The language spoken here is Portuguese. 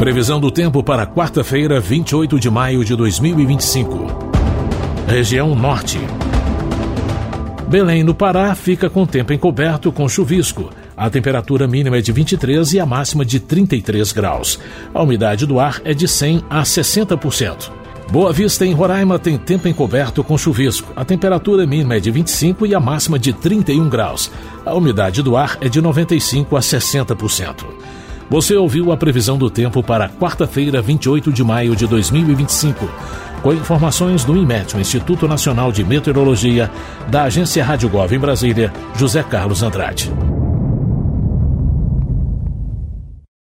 Previsão do tempo para quarta-feira, 28 de maio de 2025. Região Norte. Belém, no Pará, fica com tempo encoberto com chuvisco. A temperatura mínima é de 23 e a máxima de 33 graus. A umidade do ar é de 100 a 60%. Boa Vista, em Roraima, tem tempo encoberto com chuvisco. A temperatura mínima é de 25 e a máxima de 31 graus. A umidade do ar é de 95 a 60%. Você ouviu a previsão do tempo para quarta-feira, 28 de maio de 2025. Com informações do INMET, o Instituto Nacional de Meteorologia, da Agência Rádio Gov em Brasília, José Carlos Andrade.